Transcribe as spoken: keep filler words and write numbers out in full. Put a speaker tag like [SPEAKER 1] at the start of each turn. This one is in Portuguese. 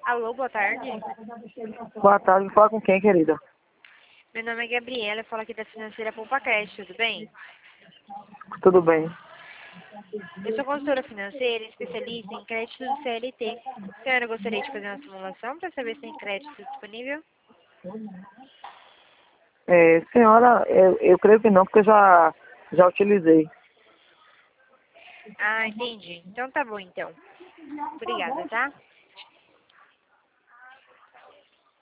[SPEAKER 1] Alô, boa tarde.
[SPEAKER 2] Boa tarde, fala com quem, querida?
[SPEAKER 1] Meu nome é Gabriela, eu falo aqui da Financeira Poupa Cash, tudo bem?
[SPEAKER 2] Tudo bem.
[SPEAKER 1] Eu sou consultora financeira, especialista em crédito do C L T. A senhora gostaria de fazer uma simulação para saber se tem crédito disponível?
[SPEAKER 2] É, senhora, eu, eu creio que não, porque eu já, já utilizei.
[SPEAKER 1] Ah, entendi. Então tá bom, então. Obrigada, tá?